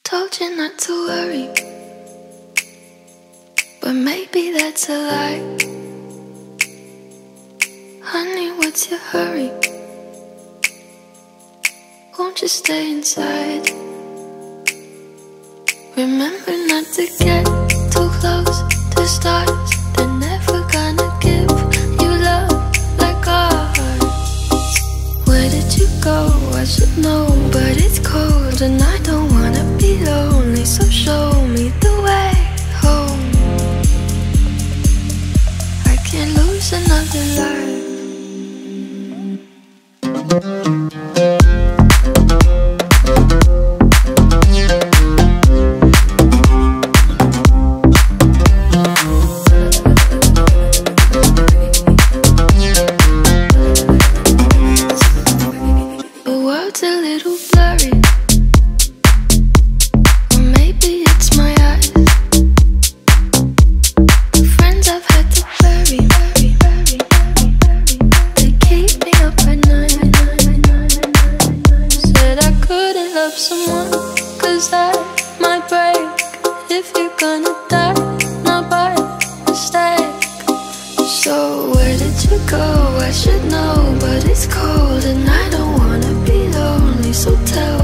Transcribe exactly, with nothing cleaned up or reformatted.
Told you not to worry, but maybe that's a lie. Honey, what's your hurry? Won't you stay inside? Remember not to get too close to stars. They're never gonna give you love like ours. Where did you go? I should know, but it's cold and I don't wanna be lonely. So show me the way home. I can't lose another life. The world's a little blurry, or maybe it's my eyes. The friends I've had to bury, they keep me up at night. Said I couldn't love someone, cause that might break. If you're gonna die, not by mistake. So where did you go? I should know, but it's cold and I don't wanna be lonely. So tell